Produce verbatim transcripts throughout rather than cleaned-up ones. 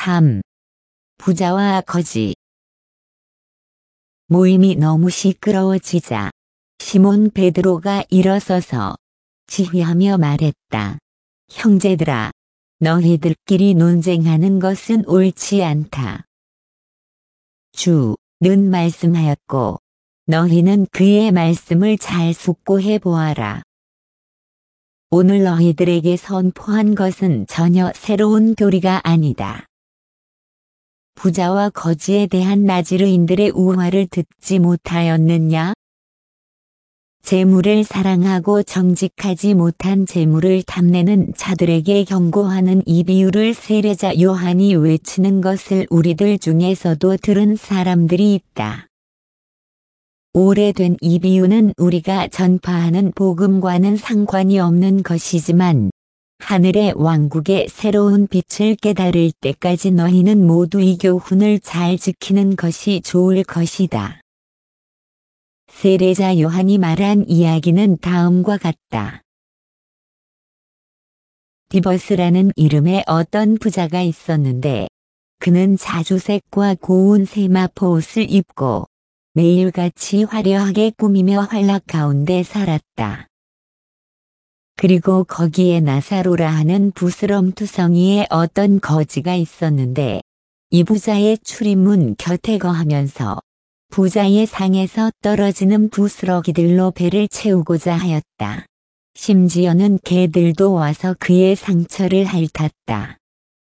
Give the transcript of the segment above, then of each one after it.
삼. 부자와 거지. 모임이 너무 시끄러워지자 시몬 베드로가 일어서서 지휘하며 말했다. 형제들아, 너희들끼리 논쟁하는 것은 옳지 않다. 주는 말씀하였고 너희는 그의 말씀을 잘 숙고해 보아라. 오늘 너희들에게 선포한 것은 전혀 새로운 교리가 아니다. 부자와 거지에 대한 나지르인들의 우화를 듣지 못하였느냐? 재물을 사랑하고 정직하지 못한 재물을 탐내는 자들에게 경고하는 이 비유를 세례자 요한이 외치는 것을 우리들 중에서도 들은 사람들이 있다. 오래된 이 비유는 우리가 전파하는 복음과는 상관이 없는 것이지만 하늘의 왕국의 새로운 빛을 깨달을 때까지 너희는 모두 이 교훈을 잘 지키는 것이 좋을 것이다. 세례자 요한이 말한 이야기는 다음과 같다. 디버스라는 이름의 어떤 부자가 있었는데 그는 자주색과 고운 세마포 옷을 입고 매일같이 화려하게 꾸미며 활락 가운데 살았다. 그리고 거기에 나사로라 하는 부스럼투성이의 어떤 거지가 있었는데 이 부자의 출입문 곁에 거하면서 부자의 상에서 떨어지는 부스러기들로 배를 채우고자 하였다. 심지어는 개들도 와서 그의 상처를 핥았다.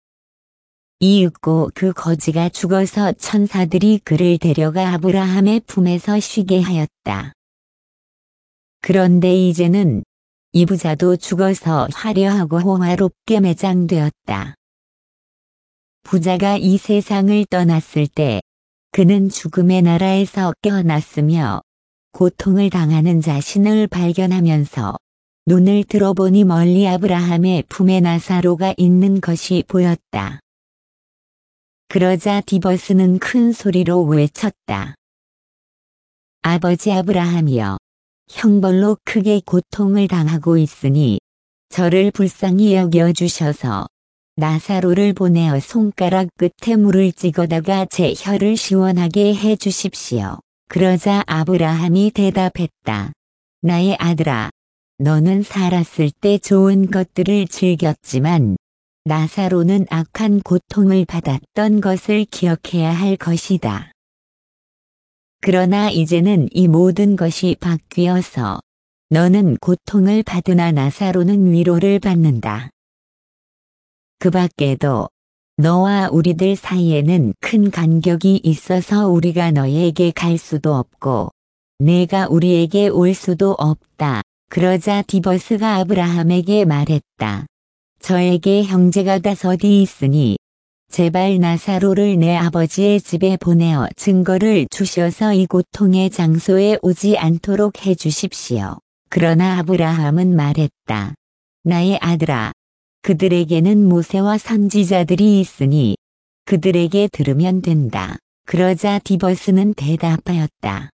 이윽고 그 거지가 죽어서 천사들이 그를 데려가 아브라함의 품에서 쉬게 하였다. 그런데 이제는 이 부자도 죽어서 화려하고 호화롭게 매장되었다. 부자가 이 세상을 떠났을 때 그는 죽음의 나라에서 깨어났으며 고통을 당하는 자신을 발견하면서 눈을 들어보니 멀리 아브라함의 품에 나사로가 있는 것이 보였다. 그러자 디버스는 큰 소리로 외쳤다. 아버지 아브라함이여, 형벌로 크게 고통을 당하고 있으니 저를 불쌍히 여겨주셔서 나사로를 보내어 손가락 끝에 물을 찍어다가 제 혀를 시원하게 해주십시오. 그러자 아브라함이 대답했다. 나의 아들아, 너는 살았을 때 좋은 것들을 즐겼지만 나사로는 악한 고통을 받았던 것을 기억해야 할 것이다. 그러나 이제는 이 모든 것이 바뀌어서 너는 고통을 받으나 나사로는 위로를 받는다. 그 밖에도 너와 우리들 사이에는 큰 간격이 있어서 우리가 너에게 갈 수도 없고 내가 우리에게 올 수도 없다. 그러자 디버스가 아브라함에게 말했다. 저에게 형제가 다섯이 있으니 제발 나사로를 내 아버지의 집에 보내어 증거를 주셔서 이 고통의 장소에 오지 않도록 해주십시오. 그러나 아브라함은 말했다. 나의 아들아, 그들에게는 모세와 선지자들이 있으니 그들에게 들으면 된다. 그러자 디버스는 대답하였다.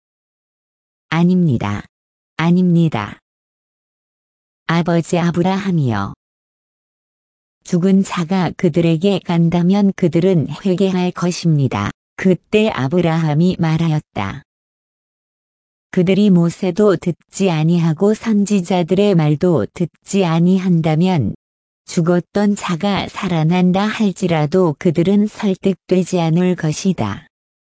아닙니다. 아닙니다. 아버지 아브라함이여. 죽은 자가 그들에게 간다면 그들은 회개할 것입니다. 그때 아브라함이 말하였다. 그들이 모세도 듣지 아니하고 선지자들의 말도 듣지 아니한다면 죽었던 자가 살아난다 할지라도 그들은 설득되지 않을 것이다.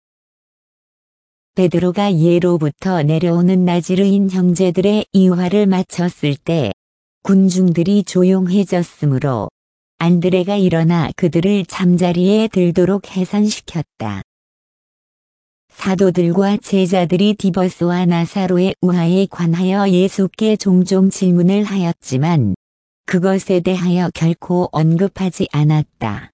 베드로가 예로부터 내려오는 나지르인 형제들의 이화를 마쳤을 때 군중들이 조용해졌으므로 안드레가 일어나 그들을 잠자리에 들도록 해산시켰다. 사도들과 제자들이 디버스와 나사로의 우화에 관하여 예수께 종종 질문을 하였지만 그것에 대하여 결코 언급하지 않았다.